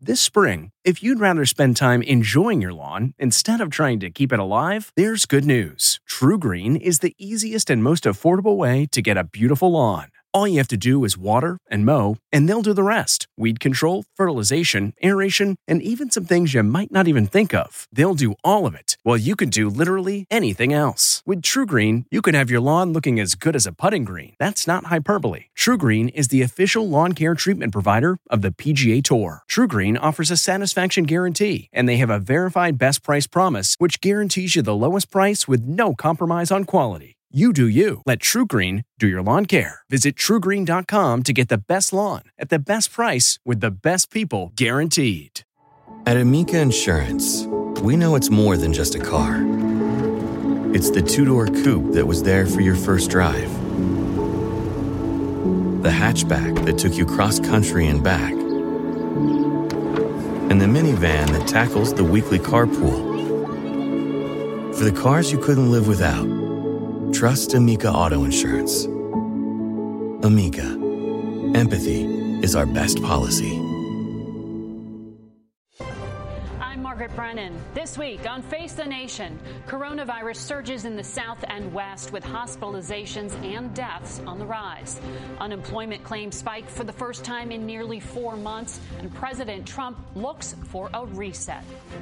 This spring, if you'd rather spend time enjoying your lawn instead of trying to keep it alive, there's good news. TruGreen is the easiest and most affordable way to get a beautiful lawn. All you have to do is water and mow, and they'll do the rest. Weed control, fertilization, aeration, and even some things you might not even think of. They'll do all of it, while you can do literally anything else. With TruGreen, you can have your lawn looking as good as a putting green. That's not hyperbole. TruGreen is the official lawn care treatment provider of the PGA Tour. TruGreen offers a satisfaction guarantee, and they have a verified best price promise, which guarantees you the lowest price with no compromise on quality. You do you. Let TruGreen do your lawn care. Visit TruGreen.com to get the best lawn at the best price with the best people guaranteed. At Amica Insurance, we know it's more than just a car. It's the two-door coupe that was there for your first drive. The hatchback that took you cross-country and back. And the minivan that tackles the weekly carpool. For the cars you couldn't live without, trust Amica Auto Insurance. Amica. Empathy is our best policy. I'm Margaret Brennan. This week on Face the Nation, coronavirus surges in the South and West with hospitalizations and deaths on the rise. Unemployment claims spike for the first time in nearly 4 months, and President Trump looks for a reset.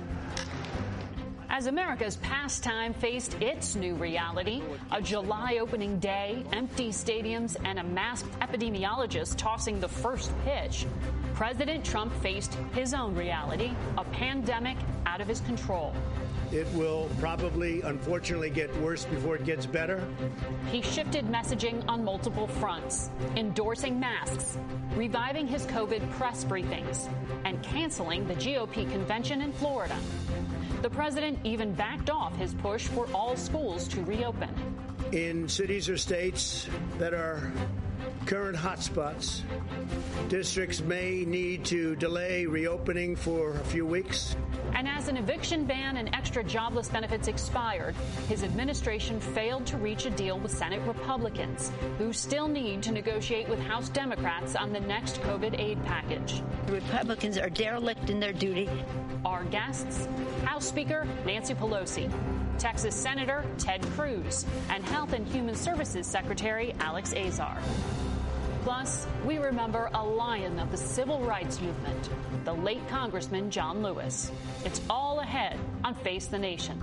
As America's pastime faced its new reality, a July opening day, empty stadiums, and a masked epidemiologist tossing the first pitch, President Trump faced his own reality, a pandemic out of his control. It will probably, unfortunately, get worse before it gets better. He shifted messaging on multiple fronts, endorsing masks, reviving his COVID press briefings, and canceling the GOP convention in Florida. The president even backed off his push for all schools to reopen. In cities or states that are current hotspots, districts may need to delay reopening for a few weeks. And as an eviction ban and extra jobless benefits expired, his administration failed to reach a deal with Senate Republicans, who still need to negotiate with House Democrats on the next COVID aid package. The Republicans are derelict in their duty. Our guests, House Speaker Nancy Pelosi, Texas Senator Ted Cruz, and Health and Human Services Secretary Alex Azar. Plus, we remember a lion of the civil rights movement, the late Congressman John Lewis. It's all ahead on Face the Nation.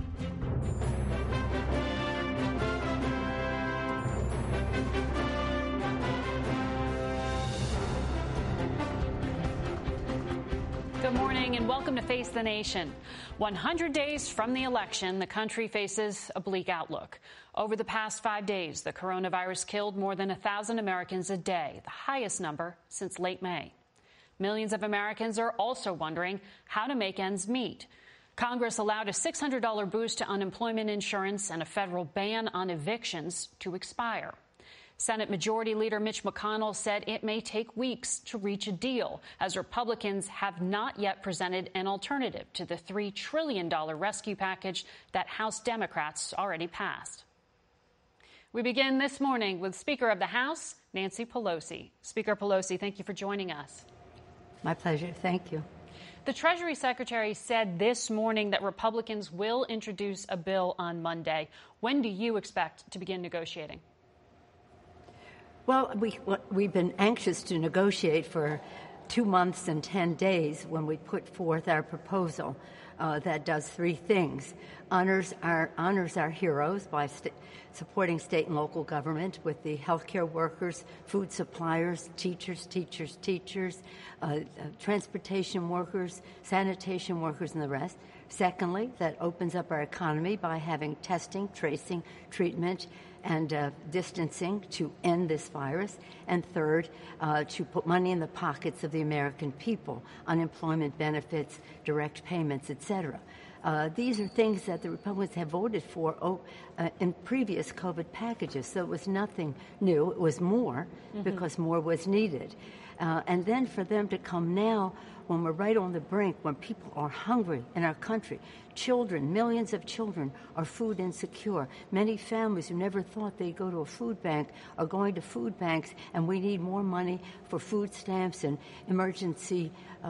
Good morning and welcome to Face the Nation. 100 days from the election, the country faces a bleak outlook. Over the past 5 days, the coronavirus killed more than 1,000 Americans a day, the highest number since late May. Millions of Americans are also wondering how to make ends meet. Congress allowed a $600 boost to unemployment insurance and a federal ban on evictions to expire. Senate Majority Leader Mitch McConnell said it may take weeks to reach a deal, as Republicans have not yet presented an alternative to the $3 trillion rescue package that House Democrats already passed. We begin this morning with Speaker of the House, Nancy Pelosi. Speaker Pelosi, thank you for joining us. My pleasure. Thank you. The Treasury Secretary said this morning that Republicans will introduce a bill on Monday. When do you expect to begin negotiating? Well, we've been anxious to negotiate for 2 months and 10 days when we put forth our proposal that does 3 things. Honors our heroes by supporting state and local government with the healthcare workers, food suppliers, teachers, transportation workers, sanitation workers, and the rest. Secondly, that opens up our economy by having testing, tracing, treatment, and distancing to end this virus. And third, to put money in the pockets of the American people, unemployment benefits, direct payments, etc. These are things that the Republicans have voted for in previous COVID packages, so it was nothing new. It was more because more was needed. And then for them to come now when we're right on the brink, when people are hungry in our country. Children, millions of children are food insecure. Many families who never thought they'd go to a food bank are going to food banks, and we need more money for food stamps and emergency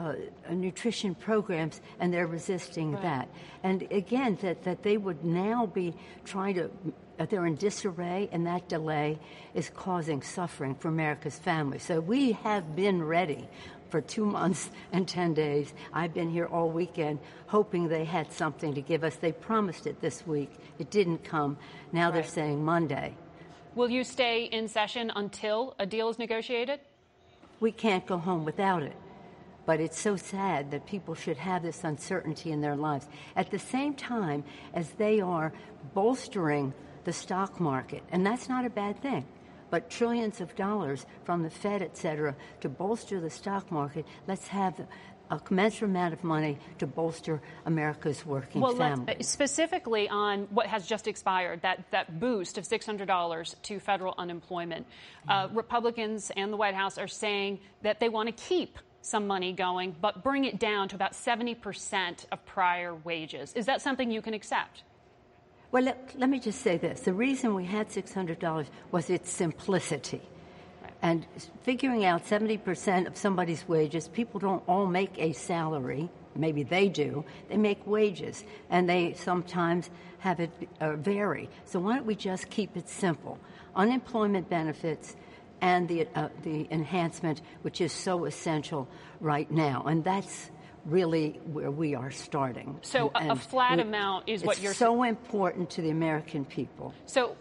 nutrition programs, and they're resisting that. And again, that they would now be trying to, they're in disarray, and that delay is causing suffering for America's families. So we have been ready for 2 months and 10 days. I've been here all weekend hoping they had something to give us. They promised it this week. It didn't come. Now they're saying Monday. Will you stay in session until a deal is negotiated? We can't go home without it. But it's so sad that people should have this uncertainty in their lives. At the same time as they are bolstering the stock market, and that's not a bad thing. But trillions of dollars from the Fed, et cetera, to bolster the stock market, let's have a commensurate amount of money to bolster America's working families. Specifically on what has just expired, that boost of $600 to federal unemployment, Republicans and the White House are saying that they want to keep some money going, but bring it down to about 70% of prior wages. Is that something you can accept? Well, let me just say this. The reason we had $600 was its simplicity. Right. And figuring out 70% of somebody's wages, people don't all make a salary. Maybe they do. They make wages, and they sometimes have it vary. So why don't we just keep it simple? Unemployment benefits and the enhancement, which is so essential right now. And that's really where we are starting. So a flat amount is what you're saying? It's so important to the American people. So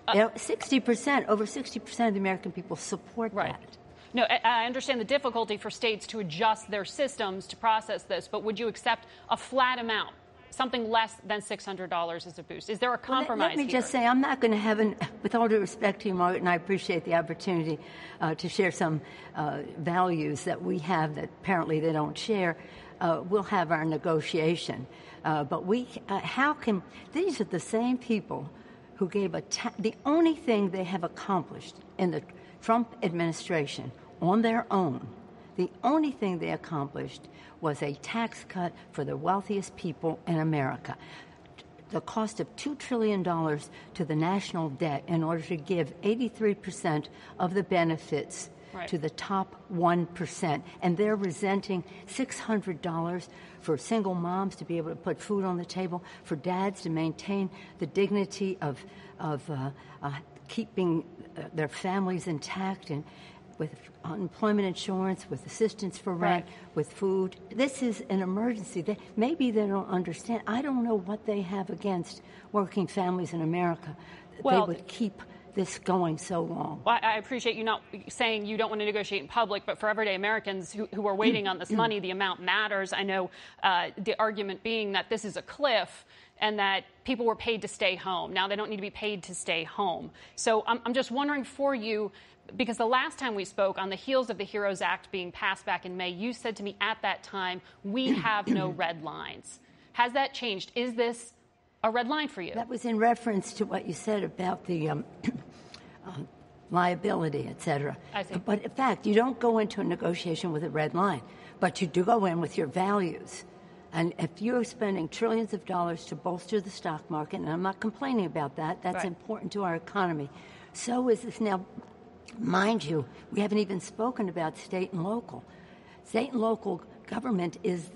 60%, over 60% of the American people support that. No, I understand the difficulty for states to adjust their systems to process this, but would you accept a flat amount, something less than $600 as a boost? Is there a compromise Let me just say, I'm not going to have with all due respect to you, Margaret, and I appreciate the opportunity to share some values that we have that apparently they don't share. We'll have our negotiation. But these are the same people who gave the only thing they have accomplished in the Trump administration on their own, the only thing they accomplished was a tax cut for the wealthiest people in America. The cost of $2 trillion to the national debt in order to give 83% of the benefits to the top 1%. And they're resenting $600 for single moms to be able to put food on the table, for dads to maintain the dignity of keeping their families intact, and with unemployment insurance, with assistance for rent, with food. This is an emergency. Maybe they don't understand. I don't know what they have against working families in America. Well, they would keep this going so long. Well, I appreciate you not saying you don't want to negotiate in public, but for everyday Americans who are waiting on this money, the amount matters. I know the argument being that this is a cliff and that people were paid to stay home. Now they don't need to be paid to stay home. So I'm just wondering for you, because the last time we spoke, on the heels of the HEROES Act being passed back in May, you said to me at that time, we have no red lines. Has that changed? Is this a red line for you? That was in reference to what you said about the liability, et cetera. I see. But in fact, you don't go into a negotiation with a red line, but you do go in with your values. And if you're spending trillions of dollars to bolster the stock market, and I'm not complaining about that, that's important to our economy. So is this. Now, mind you, we haven't even spoken about state and local. State and local government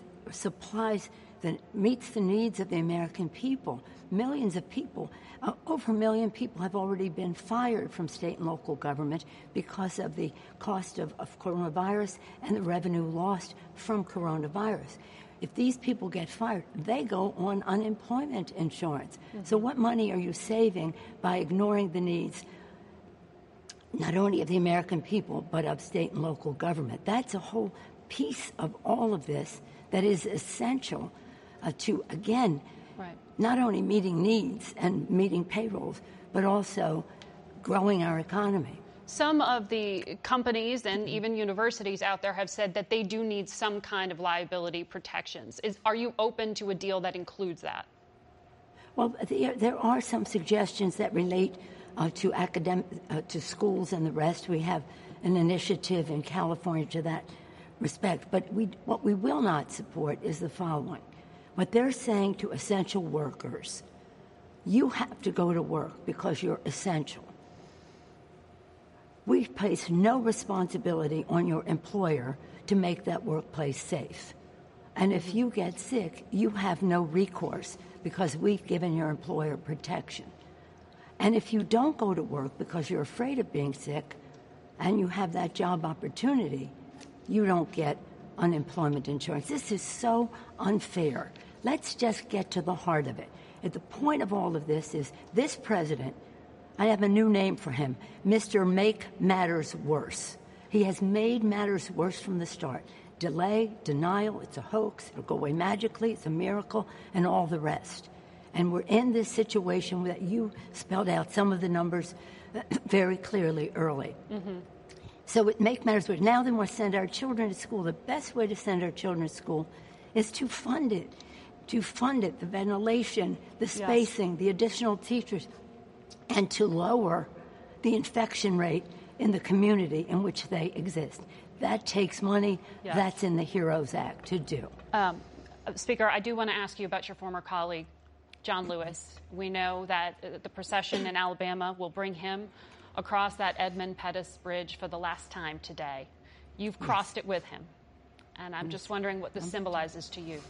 meets the needs of the American people. Millions of people, over 1 million people have already been fired from state and local government because of the cost of coronavirus and the revenue lost from coronavirus. If these people get fired, they go on unemployment insurance. Mm-hmm. So what money are you saving by ignoring the needs not only of the American people, but of state and local government? That's a whole piece of all of this that is essential to, again, not only meeting needs and meeting payrolls, but also growing our economy. Some of the companies and even universities out there have said that they do need some kind of liability protections. Are you open to a deal that includes that? Well, there are some suggestions that relate to schools and the rest. We have an initiative in California to that respect. But what we will not support is the following. What they're saying to essential workers, you have to go to work because you're essential. We place no responsibility on your employer to make that workplace safe. And if you get sick, you have no recourse because we've given your employer protection. And if you don't go to work because you're afraid of being sick and you have that job opportunity, you don't get unemployment insurance. This is so unfair. Let's just get to the heart of it. At the point of all of this is this president, I have a new name for him, Mr. Make Matters Worse. He has made matters worse from the start. Delay, denial, it's a hoax, it'll go away magically, it's a miracle, and all the rest. And we're in this situation that you spelled out some of the numbers very clearly early. Mm-hmm. So it makes matters worse. Now then we'll send our children to school. The best way to send our children to school is to fund it. To fund it, the ventilation, the spacing, yes, the additional teachers, and to lower the infection rate in the community in which they exist. That takes money. Yes. That's in the HEROES Act to do. Speaker, I do want to ask you about your former colleague, John Lewis. We know that the procession in Alabama will bring him across that Edmund Pettus Bridge for the last time today. You've crossed it with him, and I'm just wondering what this symbolizes to you.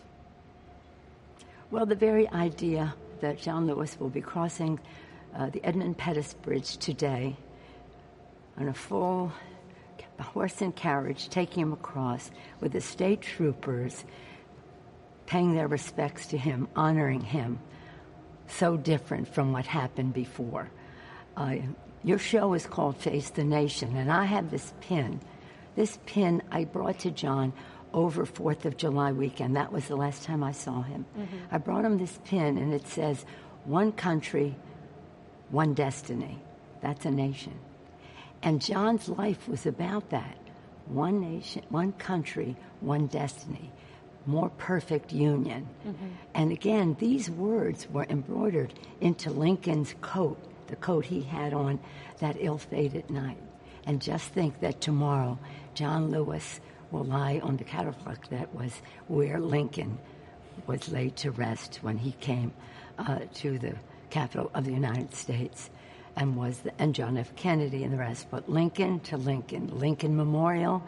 Well, the very idea that John Lewis will be crossing the Edmund Pettus Bridge today on a full horse and carriage, taking him across with the state troopers paying their respects to him, honoring him, so different from what happened before. Your show is called Face the Nation, and I have this pin. This pin I brought to John over 4th of July weekend. That was the last time I saw him. Mm-hmm. I brought him this pin, and it says, "One country, one destiny." That's a nation. And John's life was about that. One nation, one country, one destiny. More perfect union. Mm-hmm. And again, these words were embroidered into Lincoln's coat, the coat he had on that ill-fated night. And just think that tomorrow, John Lewis will lie on the catafalque that was where Lincoln was laid to rest when he came to the Capitol of the United States, and John F. Kennedy and the rest. But Lincoln to Lincoln. Lincoln Memorial,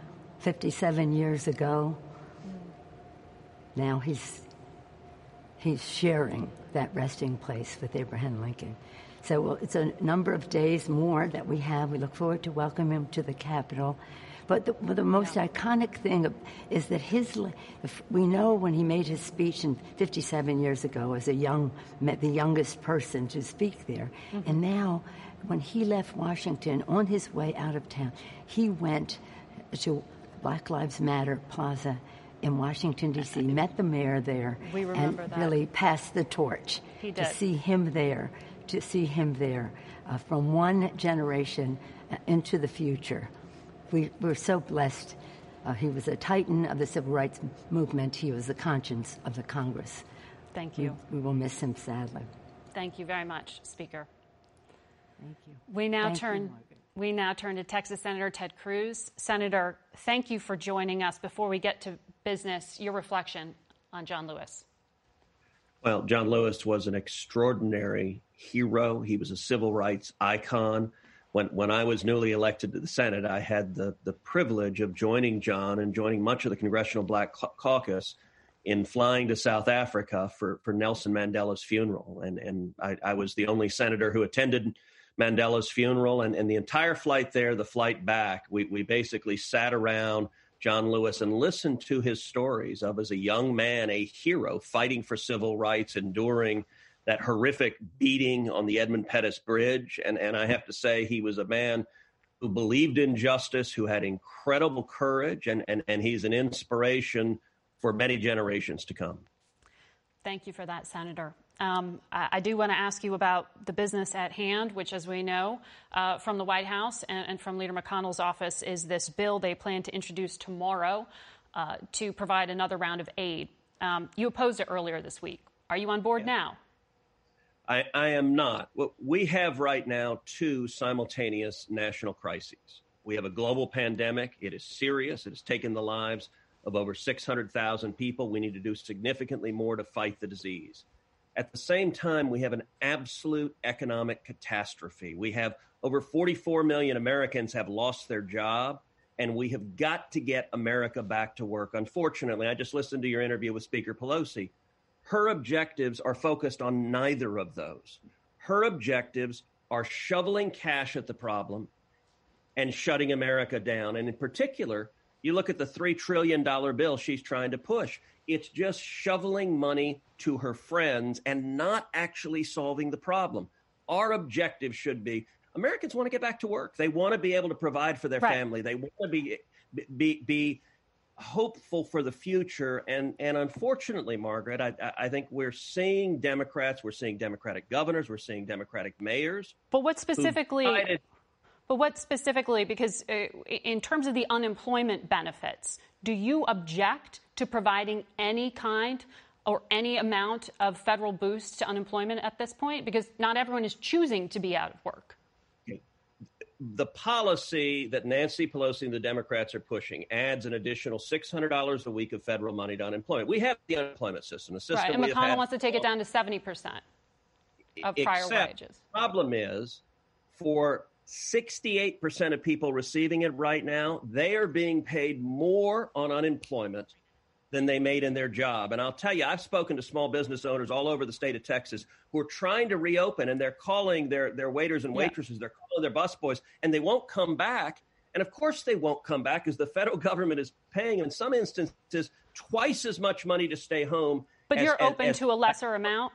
57 years ago. Now he's sharing that resting place with Abraham Lincoln. So it's a number of days more that we have. We look forward to welcoming him to the Capitol. But the most iconic thing is that we know when he made his speech 57 years ago as the youngest person to speak there. Mm-hmm. And now when he left Washington on his way out of town, he went to Black Lives Matter Plaza in Washington, D.C., met the mayor there, and really passed the torch. He did. To see him there from one generation into the future. We're so blessed. He was a titan of the civil rights movement. He was the conscience of the Congress. Thank you. We will miss him sadly. Thank you very much, Speaker. Thank you. We now turn to Texas Senator Ted Cruz. Senator, thank you for joining us. Before we get to business, your reflection on John Lewis. Well, John Lewis was an extraordinary hero. He was a civil rights icon. When I was newly elected to the Senate, I had the privilege of joining John and joining much of the Congressional Black Caucus in flying to South Africa for Nelson Mandela's funeral. And I was the only senator who attended Mandela's funeral. And the entire flight there, the flight back, we basically sat around John Lewis and listened to his stories of, as a young man, a hero fighting for civil rights, enduring that horrific beating on the Edmund Pettus Bridge. And I have to say, he was a man who believed in justice, who had incredible courage, and he's an inspiration for many generations to come. Thank you for that, Senator. I do want to ask you about the business at hand, which, as we know, from the White House and from Leader McConnell's office, is this bill they plan to introduce tomorrow to provide another round of aid. You opposed it earlier this week. Are you on board now? I am not. Well, we have right now two simultaneous national crises. We have a global pandemic. It is serious. It has taken the lives of over 600,000 people. We need to do significantly more to fight the disease. At the same time, we have an absolute economic catastrophe. We have over 44 million Americans have lost their job, and we have got to get America back to work. Unfortunately, I just listened to your interview with Speaker Pelosi. Her objectives are focused on neither of those. Her objectives are shoveling cash at the problem and shutting America down. And in particular, you look at the $3 trillion bill she's trying to push. It's just shoveling money to her friends and not actually solving the problem. Our objective should be Americans want to get back to work. They want to be able to provide for their family. They want to be hopeful for the future. And unfortunately, Margaret, I think we're seeing Democrats, we're seeing Democratic governors, we're seeing Democratic mayors. But what specifically? Because in terms of the unemployment benefits, do you object to providing any kind or any amount of federal boost to unemployment at this point? Because not everyone is choosing to be out of work. The policy that Nancy Pelosi and the Democrats are pushing adds an additional $600 a week of federal money to unemployment. We have the unemployment system. Right, and McConnell wants to take it down to 70% of prior wages. The problem is, for 68% of people receiving it right now, they are being paid more on unemployment than they made in their job. And I'll tell you, I've spoken to small business owners all over the state of Texas who are trying to reopen, and they're calling their waiters and waitresses, they're calling their busboys, and they won't come back. And of course they won't come back because the federal government is paying, in some instances, twice as much money to stay home. But you're open to a lesser amount?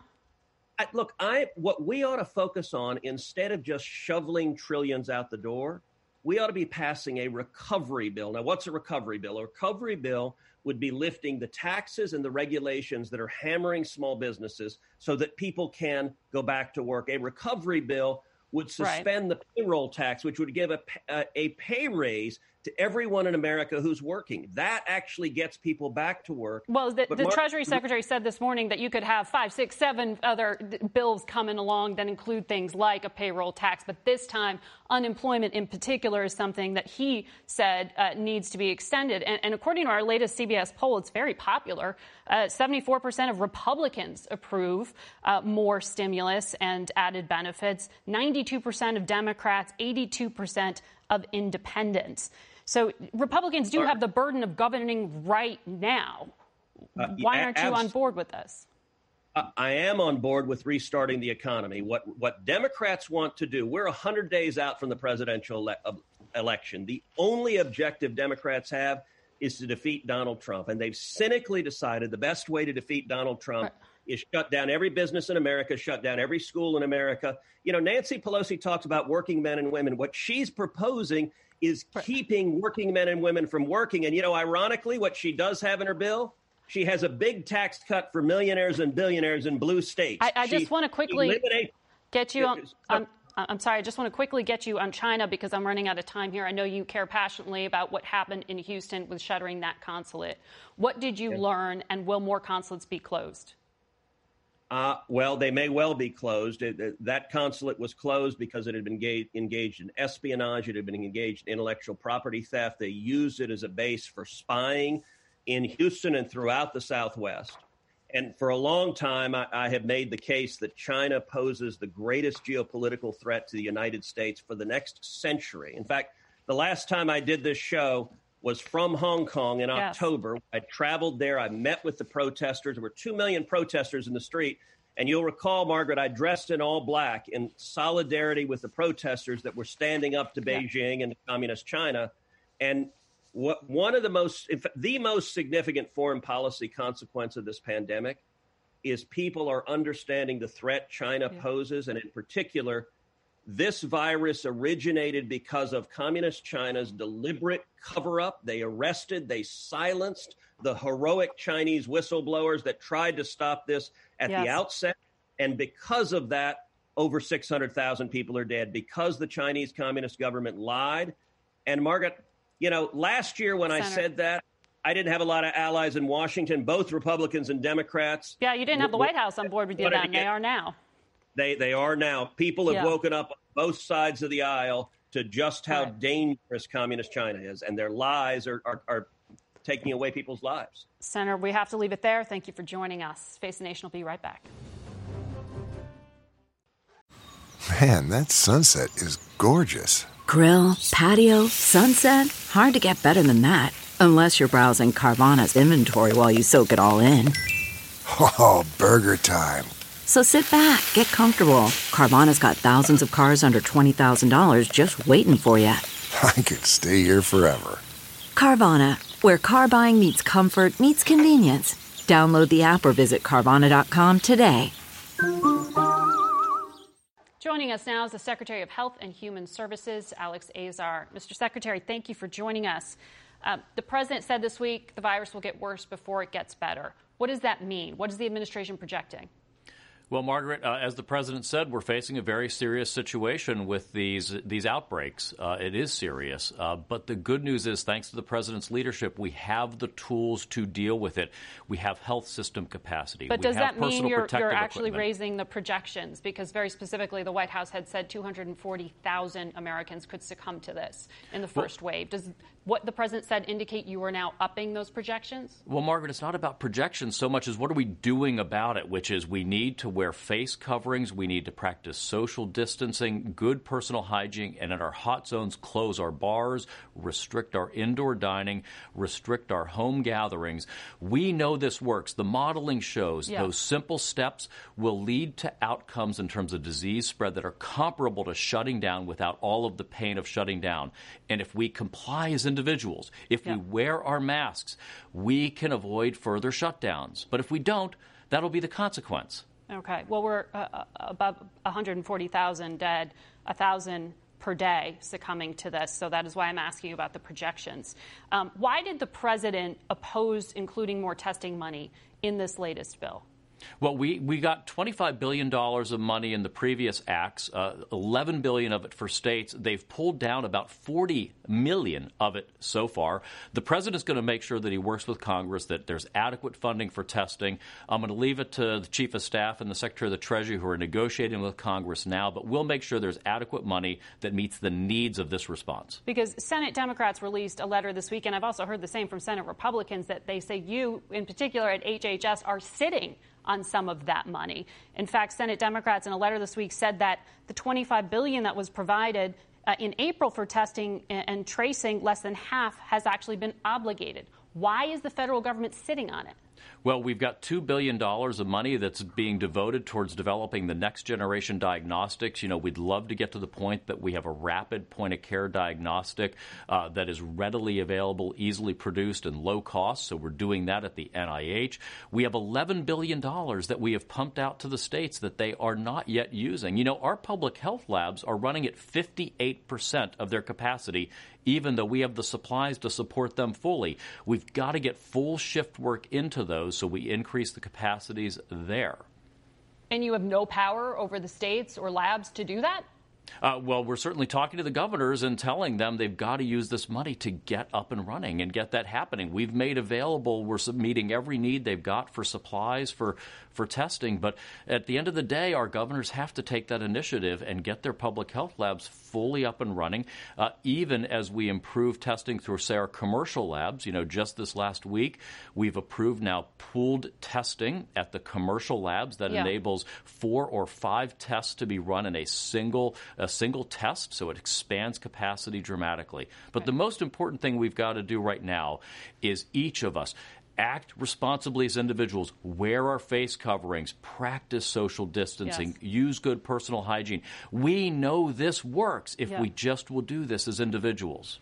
What we ought to focus on, instead of just shoveling trillions out the door, we ought to be passing a recovery bill. Now, what's a recovery bill? A recovery bill would be lifting the taxes and the regulations that are hammering small businesses so that people can go back to work. A recovery bill would suspend the payroll tax, which would give a pay raise to everyone in America who's working. That actually gets people back to work. Well, the Treasury Secretary said this morning that you could have 5, 6, 7 other bills coming along that include things like a payroll tax. But this time, unemployment in particular is something that he said needs to be extended. And according to our latest CBS poll, it's very popular. 74% of Republicans approve more stimulus and added benefits. 92% of Democrats, 82% of independents. So Republicans do have the burden of governing right now. Why aren't you on board with this? I am on board with restarting the economy. What Democrats want to do, we're 100 days out from the presidential election. The only objective Democrats have is to defeat Donald Trump. And they've cynically decided the best way to defeat Donald Trump is shut down every business in America, shut down every school in America. You know, Nancy Pelosi talks about working men and women. What she's proposing is keeping working men and women from working. And, you know, ironically, what she does have in her bill, she has a big tax cut for millionaires and billionaires in blue states. I just want to quickly get you on. I'm sorry, I just want to quickly get you on China because I'm running out of time here. I know you care passionately about what happened in Houston with shuttering that consulate. What did you learn, and will more consulates be closed? Well, they may well be closed. That consulate was closed because it had been engaged in espionage. It had been engaged in intellectual property theft. They used it as a base for spying in Houston and throughout the Southwest. And for a long time, I have made the case that China poses the greatest geopolitical threat to the United States for the next century. In fact, the last time I did this show was from Hong Kong in October. I traveled there. I met with the protesters. There were 2 million protesters in the street. And you'll recall, Margaret, I dressed in all black in solidarity with the protesters that were standing up to Beijing and communist China. And one of the most significant foreign policy consequence of this pandemic is people are understanding the threat China poses. And in particular, this virus originated because of communist China's deliberate cover-up. They arrested, they silenced the heroic Chinese whistleblowers that tried to stop this at the outset. And because of that, over 600,000 people are dead because the Chinese Communist government lied. And Margaret, you know, last year when I said that, I didn't have a lot of allies in Washington, both Republicans and Democrats. Yeah, you didn't have the White House on board with you then. They are now. They are now. People have woken up on both sides of the aisle, to just how dangerous communist China is, and their lies are taking away people's lives. Senator, we have to leave it there. Thank you for joining us. Face the Nation will be right back. Man, that sunset is gorgeous. Grill, patio, sunset. Hard to get better than that. Unless you're browsing Carvana's inventory while you soak it all in. Oh, burger time. So sit back, get comfortable. Carvana's got thousands of cars under $20,000 just waiting for you. I could stay here forever. Carvana, where car buying meets comfort meets convenience. Download the app or visit Carvana.com today. Joining us now is the Secretary of Health and Human Services, Alex Azar. Mr. Secretary, thank you for joining us. The president said this week the virus will get worse before it gets better. What does that mean? What is the administration projecting? Well, Margaret, as the president said, we're facing a very serious situation with these outbreaks. It is serious. But the good news is, thanks to the president's leadership, we have the tools to deal with it. We have health system capacity. But does that mean you're actually equipment. Raising the projections? Because very specifically, the White House had said 240,000 Americans could succumb to this in the first wave. Does what the president said indicate you are now upping those projections? Well, Margaret, it's not about projections so much as what are we doing about it, which is we need to wear face coverings, we need to practice social distancing, good personal hygiene, and in our hot zones, close our bars, restrict our indoor dining, restrict our home gatherings. We know this works. The modeling shows those simple steps will lead to outcomes in terms of disease spread that are comparable to shutting down without all of the pain of shutting down. And if we comply as individuals, if we wear our masks, we can avoid further shutdowns. But if we don't, that'll be the consequence. Okay. Well, we're above 140,000 dead, 1,000 per day succumbing to this. So that is why I'm asking you about the projections. Why did the president oppose including more testing money in this latest bill? Well, we got $25 billion of money in the previous acts, $11 billion of it for states. They've pulled down about $40 million of it so far. The president's going to make sure that he works with Congress, that there's adequate funding for testing. I'm going to leave it to the Chief of Staff and the Secretary of the Treasury who are negotiating with Congress now, but we'll make sure there's adequate money that meets the needs of this response. Because Senate Democrats released a letter this week, and I've also heard the same from Senate Republicans, that they say you, in particular at HHS, are sitting on some of that money. In fact, Senate Democrats in a letter this week said that the $25 billion that was provided in April for testing and tracing, less than half has actually been obligated. Why is the federal government sitting on it? Well, we've got $2 billion of money that's being devoted towards developing the next generation diagnostics. You know, we'd love to get to the point that we have a rapid point-of-care diagnostic that is readily available, easily produced, and low cost. So we're doing that at the NIH. We have $11 billion that we have pumped out to the states that they are not yet using. You know, our public health labs are running at 58% of their capacity, even though we have the supplies to support them fully. We've got to get full shift work into those so we increase the capacities there. And you have no power over the states or labs to do that? Well, we're certainly talking to the governors and telling them they've got to use this money to get up and running and get that happening. We've made available, we're meeting every need they've got for supplies, for testing. But at the end of the day, our governors have to take that initiative and get their public health labs fully up and running, even as we improve testing through, say, our commercial labs. You know, just this last week, we've approved now pooled testing at the commercial labs that enables 4 or 5 tests to be run in a single test, so it expands capacity dramatically. But the most important thing we've got to do right now is each of us act responsibly as individuals, wear our face coverings, practice social distancing, use good personal hygiene. We know this works if we just will do this as individuals.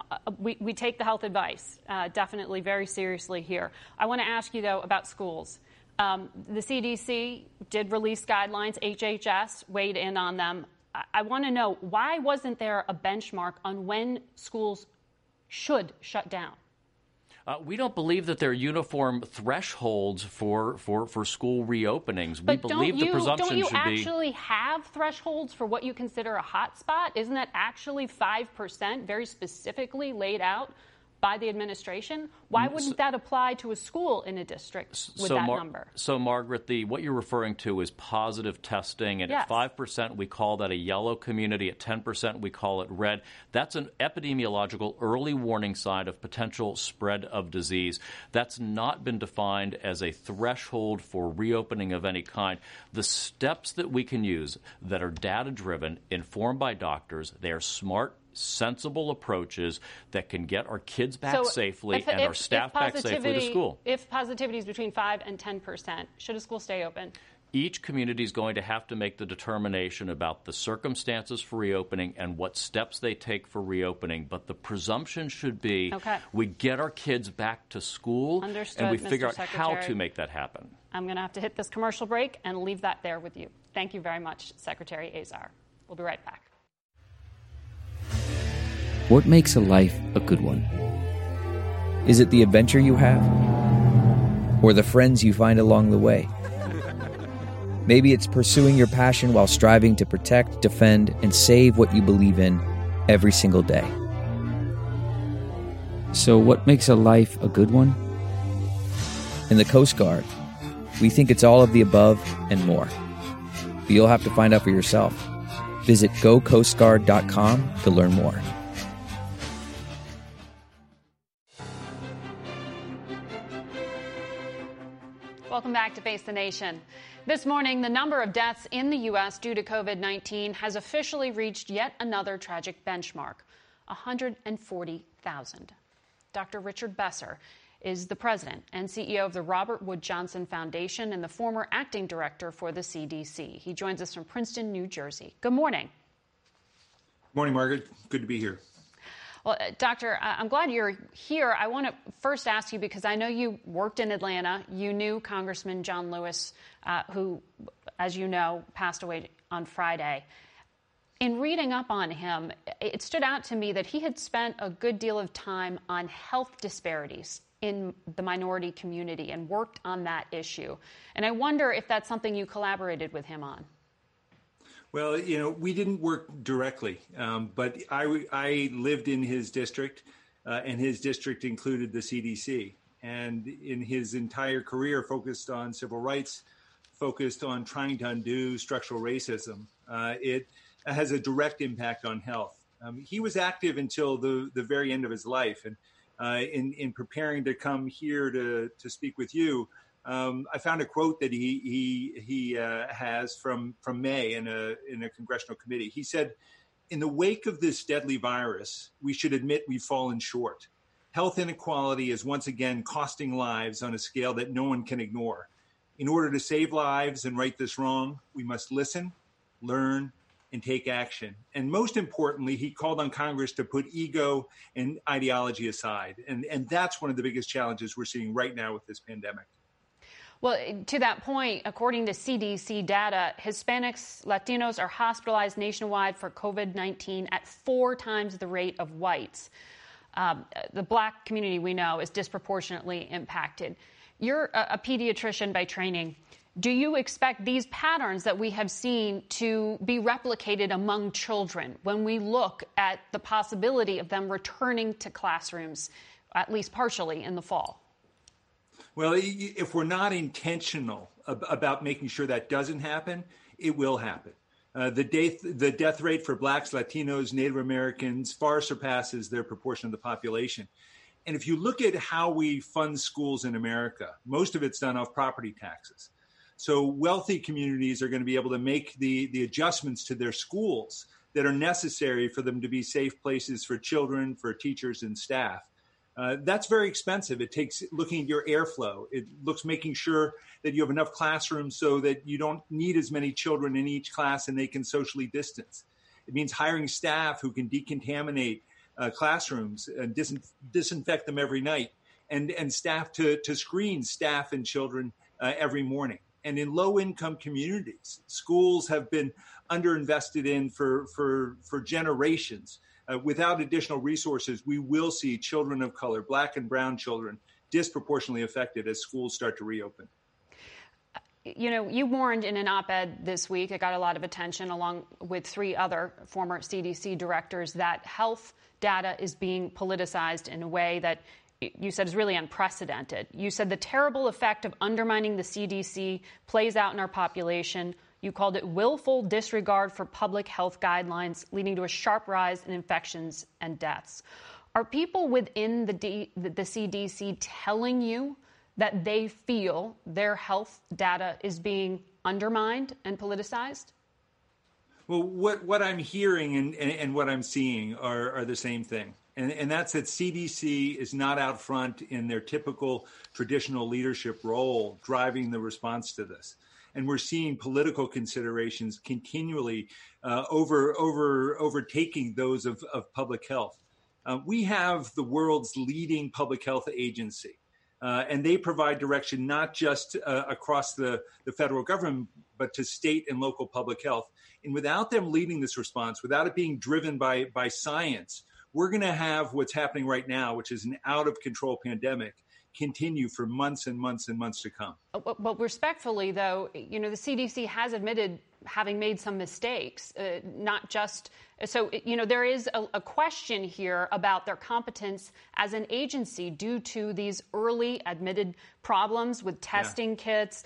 We take the health advice definitely very seriously here. I want to ask you, though, about schools. The CDC did release guidelines. HHS weighed in on them. I want to know, why wasn't there a benchmark on when schools should shut down? We don't believe that there are uniform thresholds for school reopenings. But we believe the presumption don't you should be... actually have thresholds for what you consider a hot spot? Isn't that actually 5% very specifically laid out by the administration? Why wouldn't that apply to a school in a district with that number? So, Margaret, what you're referring to is positive testing, and yes. At 5% we call that a yellow community, at 10% we call it red. That's an epidemiological early warning sign of potential spread of disease. That's not been defined as a threshold for reopening of any kind. The steps that we can use that are data-driven, informed by doctors, they are smart, sensible approaches that can get our kids back safely and our staff back safely to school. If positivity is between 5 and 10%, should a school stay open? Each community is going to have to make the determination about the circumstances for reopening and what steps they take for reopening. But the presumption should be we get our kids back to school and we figure out how to make that happen. I'm going to have to hit this commercial break and leave that there with you. Thank you very much, Secretary Azar. We'll be right back. What makes a life a good one? Is it the adventure you have? Or the friends you find along the way? Maybe it's pursuing your passion while striving to protect, defend, and save what you believe in every single day. So what makes a life a good one? In the Coast Guard, we think it's all of the above and more. But you'll have to find out for yourself. Visit gocoastguard.com to learn more. Welcome back to Face the Nation. This morning, the number of deaths in the U.S. due to COVID-19 has officially reached yet another tragic benchmark, 140,000. Dr. Richard Besser is the president and CEO of the Robert Wood Johnson Foundation and the former acting director for the CDC. He joins us from Princeton, New Jersey. Good morning. Good morning, Margaret. Good to be here. Well, Doctor, I'm glad you're here. I want to first ask you, because I know you worked in Atlanta. You knew Congressman John Lewis, who, as you know, passed away on Friday. In reading up on him, it stood out to me that he had spent a good deal of time on health disparities in the minority community and worked on that issue. And I wonder if that's something you collaborated with him on. Well, we didn't work directly, but I lived in his district, and his district included the CDC. And in his entire career, focused on civil rights, focused on trying to undo structural racism. It has a direct impact on health. He was active until the very end of his life. And in preparing to come here to speak with you, I found a quote that he has from May in a congressional committee. He said, "In the wake of this deadly virus, we should admit we've fallen short. Health inequality is once again costing lives on a scale that no one can ignore. In order to save lives and right this wrong, we must listen, learn, and take action." And most importantly, he called on Congress to put ego and ideology aside. And that's one of the biggest challenges we're seeing right now with this pandemic. Well, to that point, according to CDC data, Hispanics, Latinos are hospitalized nationwide for COVID-19 at 4 times the rate of whites. The Black community, we know, is disproportionately impacted. You're a pediatrician by training. Do you expect these patterns that we have seen to be replicated among children when we look at the possibility of them returning to classrooms, at least partially, in the fall? Well, if we're not intentional about making sure that doesn't happen, it will happen. The death rate for Blacks, Latinos, Native Americans far surpasses their proportion of the population. And if you look at how we fund schools in America, most of it's done off property taxes. So wealthy communities are going to be able to make the adjustments to their schools that are necessary for them to be safe places for children, for teachers, and staff. That's very expensive. It takes looking at your airflow. It looks making sure that you have enough classrooms so that you don't need as many children in each class and they can socially distance. It means hiring staff who can decontaminate classrooms and disinfect them every night, and staff to screen staff and children every morning. And in low-income communities, schools have been underinvested in for generations. Without additional resources, we will see children of color, Black and brown children, disproportionately affected as schools start to reopen. You warned in an op-ed this week, it got a lot of attention along with 3 other former CDC directors, that health data is being politicized in a way that you said is really unprecedented. You said the terrible effect of undermining the CDC plays out in our population. You called it willful disregard for public health guidelines, leading to a sharp rise in infections and deaths. Are people within the CDC telling you that they feel their health data is being undermined and politicized? Well, what I'm hearing and what I'm seeing are the same thing. And that's that CDC is not out front in their typical traditional leadership role driving the response to this. And we're seeing political considerations continually overtaking those of public health. We have the world's leading public health agency. And they provide direction not just across the federal government, but to state and local public health. And without them leading this response, without it being driven by science, we're going to have what's happening right now, which is an out-of-control pandemic, continue for months and months and months to come. But respectfully, though, the CDC has admitted having made some mistakes, not just so, there is a question here about their competence as an agency due to these early admitted problems with testing kits,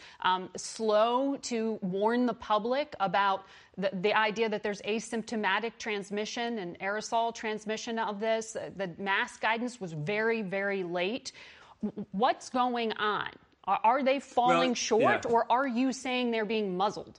slow to warn the public about the idea that there's asymptomatic transmission and aerosol transmission of this. The mask guidance was very, very late. What's going on? Are they falling short, or are you saying they're being muzzled?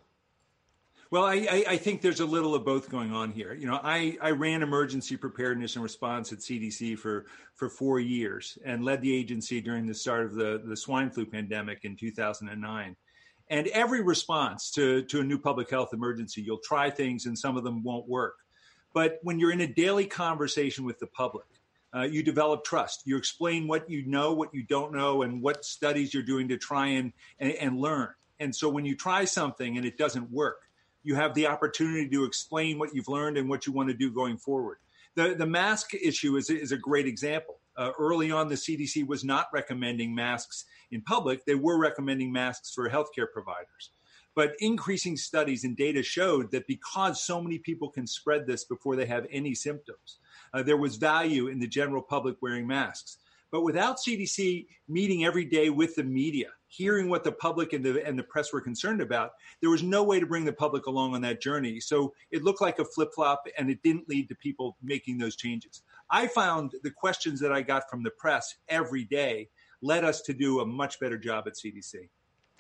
Well, I think there's a little of both going on here. I ran emergency preparedness and response at CDC for 4 years and led the agency during the start of the swine flu pandemic in 2009. And every response to a new public health emergency, you'll try things and some of them won't work. But when you're in a daily conversation with the public, you develop trust. You explain what you know, what you don't know, and what studies you're doing to try and learn. And so when you try something and it doesn't work, you have the opportunity to explain what you've learned and what you want to do going forward. The mask issue is a great example. Early on, the CDC was not recommending masks in public. They were recommending masks for healthcare providers. But increasing studies and data showed that because so many people can spread this before they have any symptoms, there was value in the general public wearing masks. But without CDC meeting every day with the media, hearing what the public and the press were concerned about, there was no way to bring the public along on that journey. So it looked like a flip-flop, and it didn't lead to people making those changes. I found the questions that I got from the press every day led us to do a much better job at CDC.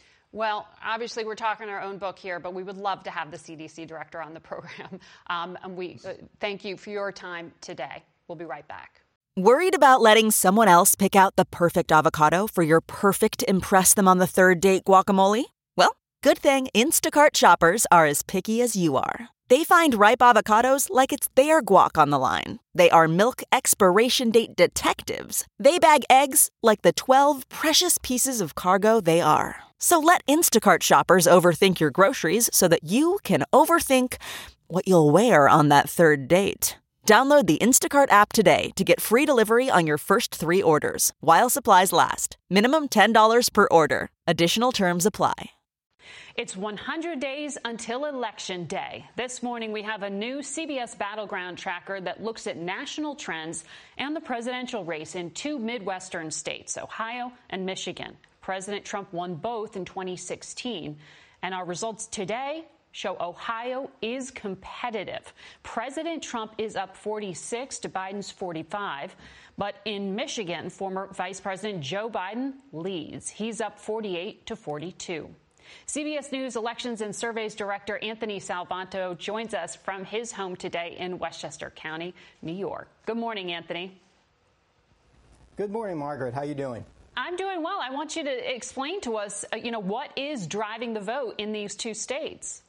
Well, obviously, we're talking our own book here, but we would love to have the CDC director on the program. And we thank you for your time today. We'll be right back. Worried about letting someone else pick out the perfect avocado for your perfect impress-them-on-the-third-date guacamole? Well, good thing Instacart shoppers are as picky as you are. They find ripe avocados like it's their guac on the line. They are milk expiration date detectives. They bag eggs like the 12 precious pieces of cargo they are. So let Instacart shoppers overthink your groceries so that you can overthink what you'll wear on that third date. Download the Instacart app today to get free delivery on your first 3 orders, while supplies last. Minimum $10 per order. Additional terms apply. It's 100 days until Election Day. This morning, we have a new CBS Battleground tracker that looks at national trends and the presidential race in 2 Midwestern states, Ohio and Michigan. President Trump won both in 2016, and our results today show Ohio is competitive. President Trump is up 46 to Biden's 45. But in Michigan, former Vice President Joe Biden leads. He's up 48 to 42. CBS News Elections and Surveys Director Anthony Salvanto joins us from his home today in Westchester County, New York. Good morning, Anthony. Good morning, Margaret. How are you doing? I'm doing well. I want you to explain to us, what is driving the vote in these 2 states?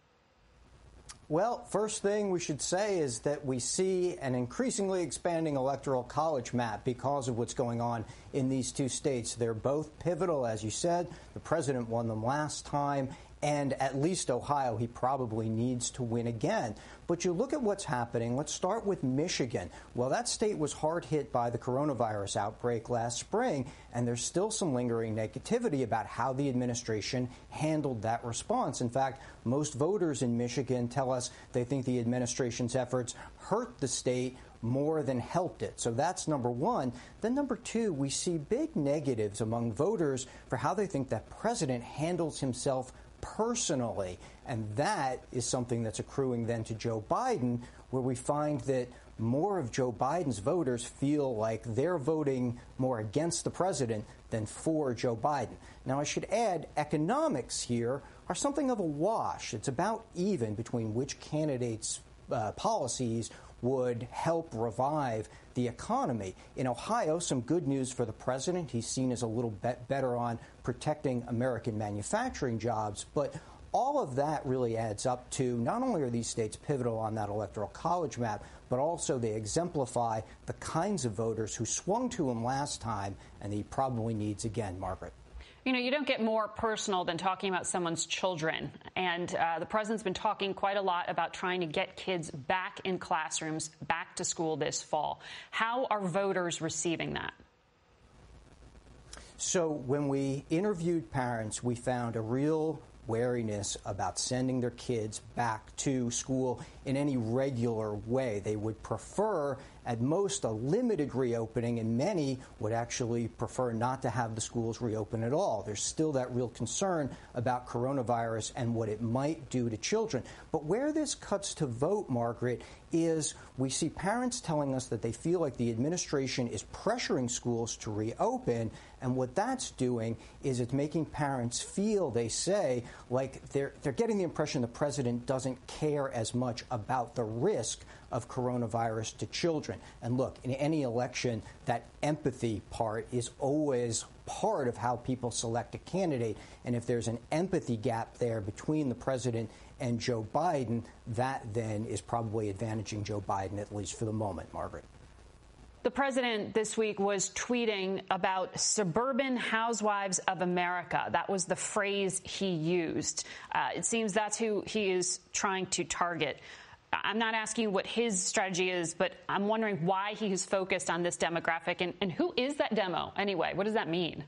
Well, first thing we should say is that we see an increasingly expanding electoral college map because of what's going on in these 2 states. They're both pivotal, as you said. The president won them last time, And at least Ohio, he probably needs to win again. But you look at what's happening. Let's start with Michigan. Well, that state was hard hit by the coronavirus outbreak last spring, and there's still some lingering negativity about how the administration handled that response. In fact, most voters in Michigan tell us they think the administration's efforts hurt the state more than helped it. So that's number one. Then number two, we see big negatives among voters for how they think that president handles himself personally. And that is something that's accruing then to Joe Biden, where we find that more of Joe Biden's voters feel like they're voting more against the president than for Joe Biden. Now, I should add, economics here are something of a wash. It's about even between which candidates' policies would help revive the economy. In Ohio, some good news for the president. He's seen as a little bit better on protecting American manufacturing jobs. But all of that really adds up to not only are these states pivotal on that electoral college map, but also they exemplify the kinds of voters who swung to him last time and he probably needs again, Margaret. You know, you don't get more personal than talking about someone's children. And the president's been talking quite a lot about trying to get kids back in classrooms, back to school this fall. How are voters receiving that? So when we interviewed parents, we found a real wariness about sending their kids back to school in any regular way. They would prefer, at most, a limited reopening, and many would actually prefer not to have the schools reopen at all. There's still that real concern about coronavirus and what it might do to children. But where this cuts to vote, Margaret, is we see parents telling us that they feel like the administration is pressuring schools to reopen, and what that's doing is it's making parents feel, they say, like they're getting the impression the president doesn't care as much about the risk of coronavirus to children. And look, in any election, that empathy part is always part of how people select a candidate. And if there's an empathy gap there between the president and Joe Biden, that then is probably advantaging Joe Biden, at least for the moment, Margaret. The president this week was tweeting about suburban housewives of America. That was the phrase he used. It seems that's who he is trying to target. I'm not asking what his strategy is, but I'm wondering why he is focused on this demographic. And who is that demo anyway? What does that mean?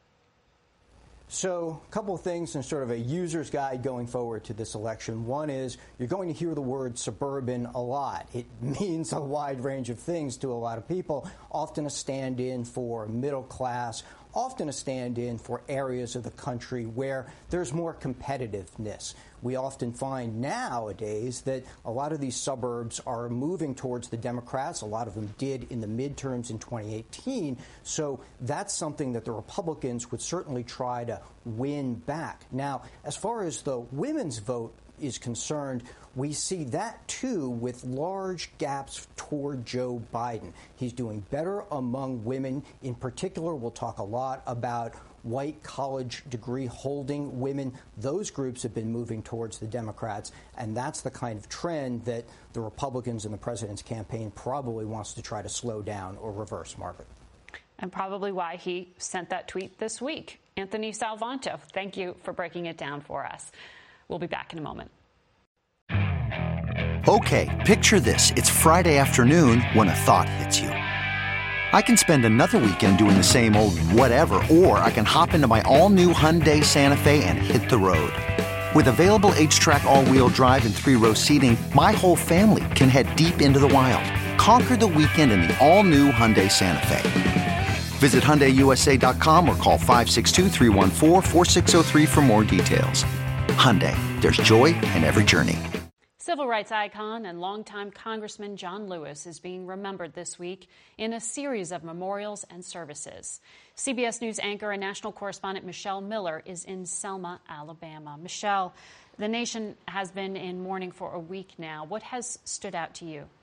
So a couple of things and sort of a user's guide going forward to this election. One is you're going to hear the word suburban a lot. It means a wide range of things to a lot of people, often a stand-in for middle class, often a stand-in for areas of the country where there's more competitiveness. We often find nowadays that a lot of these suburbs are moving towards the Democrats. A lot of them did in the midterms in 2018. So that's something that the Republicans would certainly try to win back. Now, as far as the women's vote is concerned, we see that, too, with large gaps toward Joe Biden. He's doing better among women. In particular, we'll talk a lot about white college degree holding women. Those groups have been moving towards the Democrats, and that's the kind of trend that the Republicans and the president's campaign probably wants to try to slow down or reverse, Margaret. And probably why he sent that tweet this week. Anthony Salvanto, thank you for breaking it down for us. We'll be back in a moment. Okay, picture this. It's Friday afternoon when a thought hits you. I can spend another weekend doing the same old whatever, or I can hop into my all-new Hyundai Santa Fe and hit the road. With available H-Track all-wheel drive and 3-row seating, my whole family can head deep into the wild. Conquer the weekend in the all-new Hyundai Santa Fe. Visit HyundaiUSA.com or call 562-314-4603 for more details. Hyundai, there's joy in every journey. Civil rights icon and longtime Congressman John Lewis is being remembered this week in a series of memorials and services. CBS News anchor and national correspondent Michelle Miller is in Selma, Alabama. Michelle, the nation has been in mourning for a week now. What has stood out to you?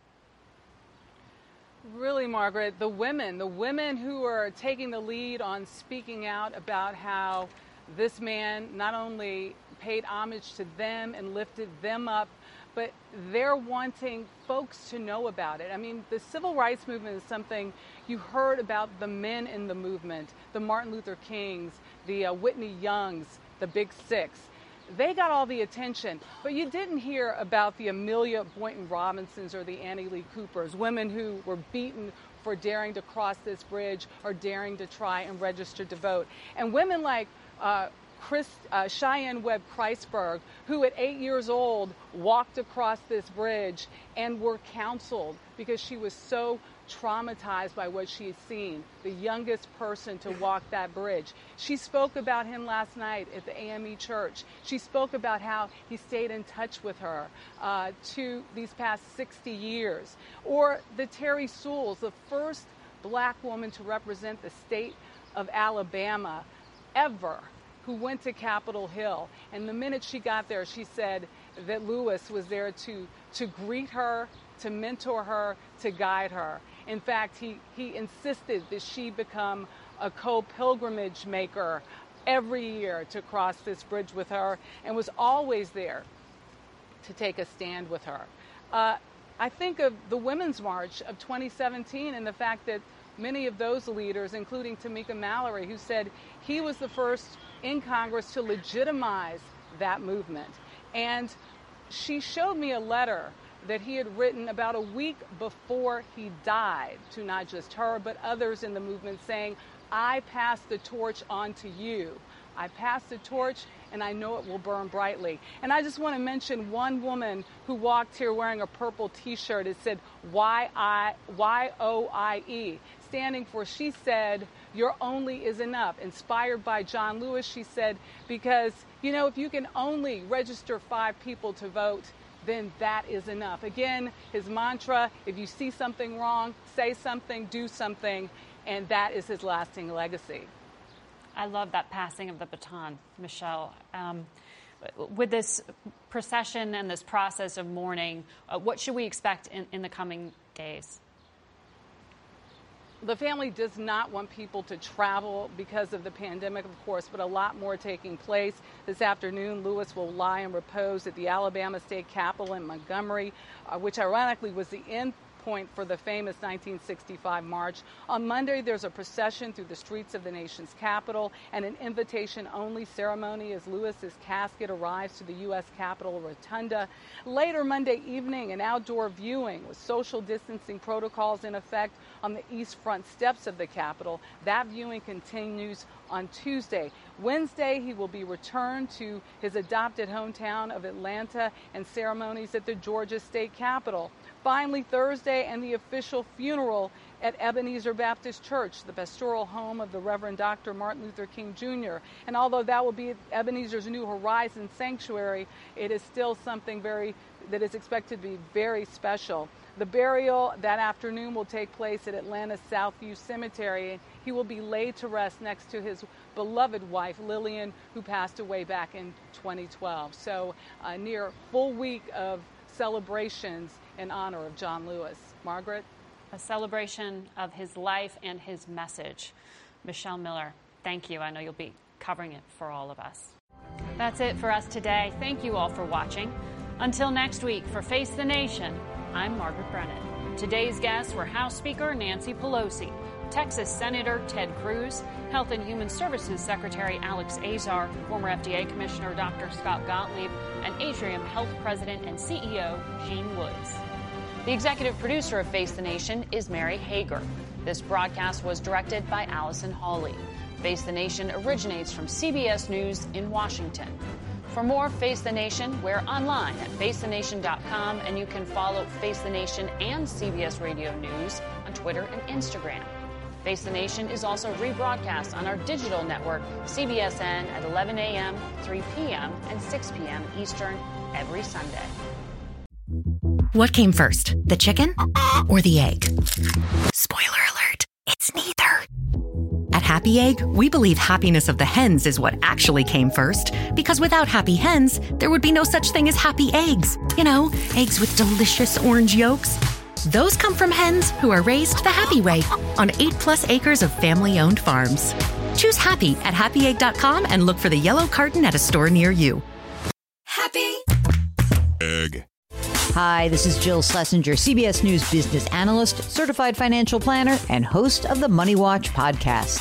Really, Margaret, the women who are taking the lead on speaking out about how this man not only paid homage to them and lifted them up, but they're wanting folks to know about it. I mean, the civil rights movement is something you heard about, the men in the movement, the Martin Luther Kings, the Whitney Youngs, the Big Six. they got all the attention. But you didn't hear about the Amelia Boynton Robinsons or the Annie Lee Coopers, women who were beaten for daring to cross this bridge or daring to try and register to vote. And women like Cheyenne Webb Kreisberg, who at 8 years old walked across this bridge and were counseled because she was so traumatized by what she had seen, the youngest person to walk that bridge. She spoke about him last night at the AME church. She spoke about how he stayed in touch with her to these past 60 years. Or the Terry Sewells, the first black woman to represent the state of Alabama ever, who went to Capitol Hill. And the minute she got there, she said that Lewis was there to greet her, to mentor her, to guide her. In fact, he insisted that she become a co-pilgrimage maker every year to cross this bridge with her, and was always there to take a stand with her. I think of the Women's March of 2017 and the fact that many of those leaders, including Tamika Mallory, who said he was the first in Congress to legitimize that movement. And she showed me a letter that he had written about a week before he died to not just her, but others in the movement, saying, I pass the torch on to you. I pass the torch, and I know it will burn brightly. And I just want to mention one woman who walked here wearing a purple T-shirt. It said Y-O-I-E, standing for, she said, your only is enough. Inspired by John Lewis, she said, because, you know, if you can only register 5 people to vote, then that is enough. Again, his mantra, if you see something wrong, say something, do something, and that is his lasting legacy. I love that passing of the baton, Michelle. With this procession and this process of mourning, what should we expect in the coming days? The family does not want people to travel because of the pandemic, of course, but a lot more taking place. This afternoon, Lewis will lie and repose at the Alabama State Capitol in Montgomery, which ironically was the end point for the famous 1965 march. On Monday, there's a procession through the streets of the nation's capital and an invitation-only ceremony as Lewis's casket arrives to the U.S. Capitol Rotunda. Later Monday evening, an outdoor viewing with social distancing protocols in effect on the east front steps of the Capitol. That viewing continues on Tuesday. Wednesday, he will be returned to his adopted hometown of Atlanta and ceremonies at the Georgia State Capitol. Finally, Thursday, and the official funeral at Ebenezer Baptist Church, the pastoral home of the Reverend Dr. Martin Luther King Jr. And although that will be Ebenezer's New Horizons Sanctuary, it is still something that is expected to be very special. The burial that afternoon will take place at Atlanta's Southview Cemetery. He will be laid to rest next to his beloved wife, Lillian, who passed away back in 2012. So a near full week of celebrations in honor of John Lewis. Margaret? A celebration of his life and his message. Michelle Miller, thank you. I know you'll be covering it for all of us. That's it for us today. Thank you all for watching. Until next week, for Face the Nation, I'm Margaret Brennan. Today's guests were House Speaker Nancy Pelosi, Texas Senator Ted Cruz, Health and Human Services Secretary Alex Azar, former FDA Commissioner Dr. Scott Gottlieb, and Atrium Health President and CEO Gene Woods. The executive producer of Face the Nation is Mary Hager. This broadcast was directed by Allison Hawley. Face the Nation originates from CBS News in Washington. For more Face the Nation, we're online at facethenation.com, and you can follow Face the Nation and CBS Radio News on Twitter and Instagram. Face the Nation is also rebroadcast on our digital network, CBSN, at 11 a.m., 3 p.m., and 6 p.m. Eastern every Sunday. What came first, the chicken or the egg? Spoiler alert, it's neither. At Happy Egg, we believe happiness of the hens is what actually came first, because without happy hens, there would be no such thing as happy eggs. You know, eggs with delicious orange yolks. Those come from hens who are raised the happy way on 8+ acres of family-owned farms. Choose happy at happyegg.com and look for the yellow carton at a store near you. Happy Egg. Hi, this is Jill Schlesinger, CBS News business analyst, certified financial planner, and host of the Money Watch podcast.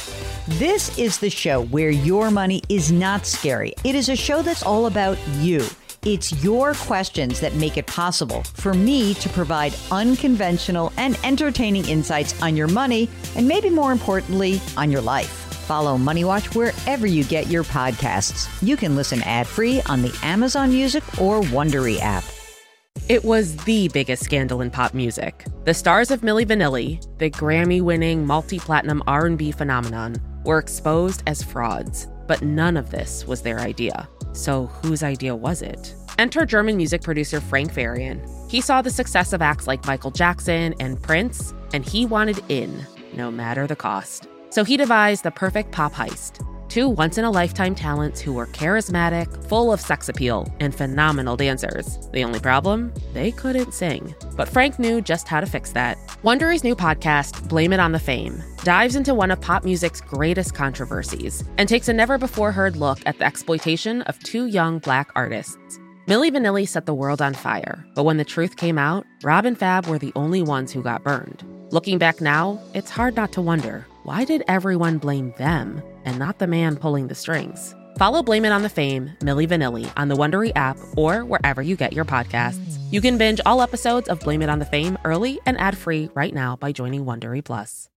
This is the show where your money is not scary. It is a show that's all about you. It's your questions that make it possible for me to provide unconventional and entertaining insights on your money, and maybe more importantly, on your life. Follow Money Watch wherever you get your podcasts. You can listen ad-free on the Amazon Music or Wondery app. It was the biggest scandal in pop music. The stars of Milli Vanilli, the Grammy-winning multi-platinum R&B phenomenon, were exposed as frauds. But none of this was their idea. So whose idea was it? Enter German music producer Frank Farian. He saw the success of acts like Michael Jackson and Prince, and he wanted in, no matter the cost. So he devised the perfect pop heist. Two once-in-a-lifetime talents who were charismatic, full of sex appeal, and phenomenal dancers. The only problem? They couldn't sing. But Frank knew just how to fix that. Wondery's new podcast, Blame It on the Fame, dives into one of pop music's greatest controversies and takes a never-before-heard look at the exploitation of two young Black artists. Milli Vanilli set the world on fire, but when the truth came out, Rob and Fab were the only ones who got burned. Looking back now, it's hard not to wonder, why did everyone blame them and not the man pulling the strings? Follow Blame It on the Fame, Milli Vanilli, on the Wondery app or wherever you get your podcasts. You can binge all episodes of Blame It on the Fame early and ad-free right now by joining Wondery Plus.